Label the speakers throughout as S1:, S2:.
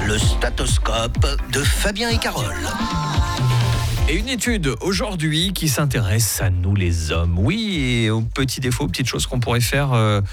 S1: Le statoscope de Fabien et Carole.
S2: Et une étude aujourd'hui qui s'intéresse à nous les hommes. Oui, et aux petits défauts, aux petites choses qu'on pourrait faire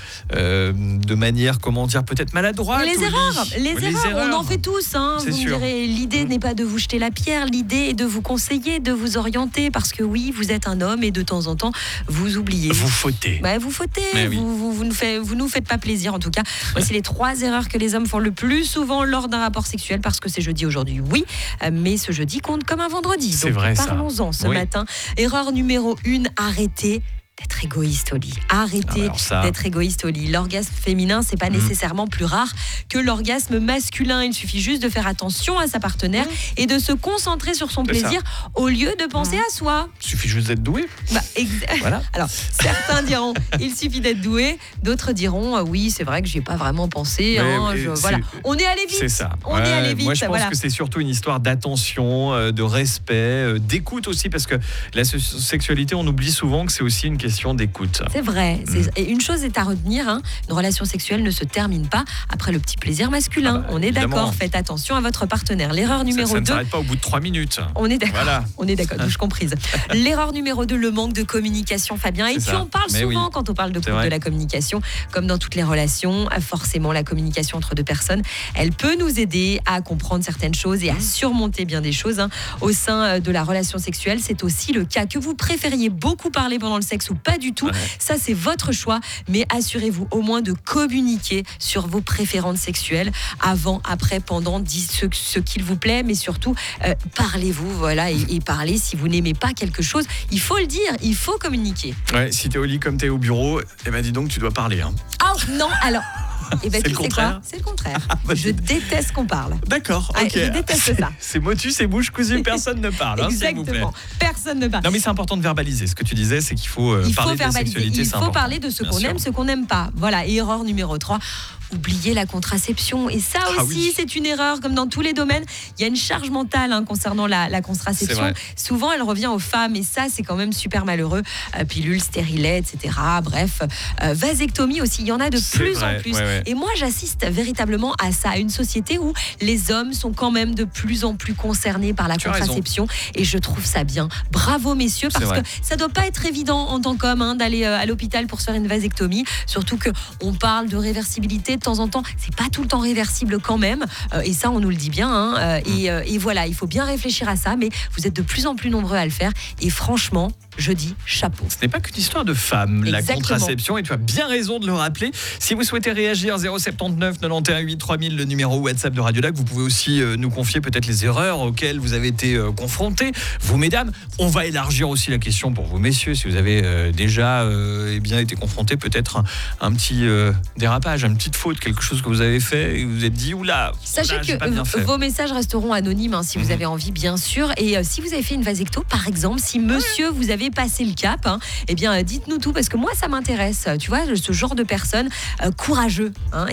S2: de manière, comment dire, peut-être maladroite.
S3: Les erreurs, on en fait tous.
S2: C'est
S3: vous
S2: sûr.
S3: me direz, l'idée n'est pas de vous jeter la pierre, l'idée est de vous conseiller, de vous orienter, parce que oui, vous êtes un homme et de temps en temps, vous oubliez.
S2: Vous fautez.
S3: Vous fautez,
S2: Mais oui.
S3: vous nous faites pas plaisir en tout cas. Voici les 3 erreurs que les hommes font le plus souvent lors d'un rapport sexuel, parce que c'est jeudi aujourd'hui, oui, mais ce jeudi compte comme un vendredi.
S2: C'est
S3: Donc,
S2: vrai, ça.
S3: parlons-en ce
S2: Oui.
S3: matin. Erreur numéro 1, arrêtez d'être égoïste au lit. Arrêtez d'être égoïste au lit. L'orgasme féminin, c'est pas nécessairement plus rare que l'orgasme masculin. Il suffit juste de faire attention à sa partenaire et de se concentrer sur son plaisir au lieu de penser à soi.
S2: Il suffit juste d'être doué. Voilà.
S3: Alors, certains diront il suffit d'être doué, d'autres diront oui, c'est vrai que j'y ai pas vraiment pensé. Voilà. On est allé vite.
S2: C'est ça.
S3: On est allé vite.
S2: Moi, je pense que c'est surtout une histoire d'attention, de respect, d'écoute aussi, parce que la sexualité, on oublie souvent que c'est aussi une question d'écoute.
S3: C'est vrai. Et une chose est à retenir, une relation sexuelle ne se termine pas après le petit plaisir masculin. On est d'accord. Faites attention à votre partenaire. L'erreur numéro 2.
S2: Ça ne s'arrête pas au bout de 3 minutes.
S3: On est d'accord.
S2: Voilà.
S3: On est d'accord. Douche comprise. L'erreur numéro 2, le manque de communication, Fabien. Et tu en parles souvent quand on parle de couple, de la communication. Comme dans toutes les relations, forcément, la communication entre 2 personnes, elle peut nous aider à comprendre certaines choses et à surmonter bien des choses. Au sein de la relation sexuelle, c'est aussi le cas. Que vous préfériez beaucoup parler pendant le sexe ou pas du tout, ça c'est votre choix, mais assurez-vous au moins de communiquer sur vos préférences sexuelles avant, après, pendant, dites ce qu'il vous plaît, mais surtout parlez-vous, et parlez si vous n'aimez pas quelque chose, il faut le dire, il faut communiquer.
S2: Ouais, si t'es au lit comme t'es au bureau, dis donc tu dois parler.
S3: Ah non, alors tu sais
S2: contraire.
S3: quoi ? C'est le contraire. Je déteste qu'on parle.
S2: D'accord, ok.
S3: Je déteste ça.
S2: C'est motus, c'est bouche cousue, personne ne parle.
S3: Exactement.
S2: S'il vous plaît.
S3: Personne ne parle.
S2: Non, mais c'est important de verbaliser. Ce que tu disais, c'est qu'il faut parler de la sexualité.
S3: Il faut parler de ce qu'on aime, ce qu'on n'aime pas. Voilà. Et erreur numéro 3. Oubliez la contraception. Et ça aussi, c'est une erreur, comme dans tous les domaines. Il y a une charge mentale concernant la contraception. Souvent, elle revient aux femmes. Et ça, c'est quand même super malheureux. Pilules, stérilets, etc. Bref, vasectomie aussi. Il y en a de plus en plus. Et moi, j'assiste véritablement à ça. À une société où les hommes sont quand même de plus en plus concernés par la contraception. Et je trouve ça bien. Bravo, messieurs, parce que ça doit pas être évident en tant qu'homme d'aller à l'hôpital pour se faire une vasectomie. Surtout qu'on parle de réversibilité. De temps en temps, c'est pas tout le temps réversible quand même, et ça on nous le dit bien, et voilà, il faut bien réfléchir à ça, mais vous êtes de plus en plus nombreux à le faire, et franchement, je dis chapeau.
S2: Ce n'est pas qu'une histoire de femmes, la contraception, et tu as bien raison de le rappeler. Si vous souhaitez réagir, 079 91 8 3000, le numéro WhatsApp de Radio Lac. Vous pouvez aussi nous confier peut-être les erreurs auxquelles vous avez été confrontés. Vous, mesdames, on va élargir aussi la question pour vous, messieurs, si vous avez déjà été confrontés peut-être un petit dérapage, une petite faute, quelque chose que vous avez fait et vous vous êtes dit oula.
S3: Sachez que vos messages resteront anonymes si vous avez envie, bien sûr. Et si vous avez fait une vasecto, par exemple, si monsieur vous avez passé le cap, dites-nous tout, parce que moi ça m'intéresse. Tu vois, ce genre de personne courageux.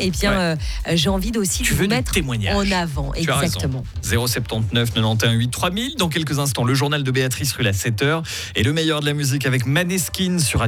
S3: J'ai envie aussi de vous mettre en avant.
S2: Tu
S3: exactement.
S2: 079 91 8 3000. Dans quelques instants, le journal de Béatrice Rulle à 7h et le meilleur de la musique avec Maneskin sur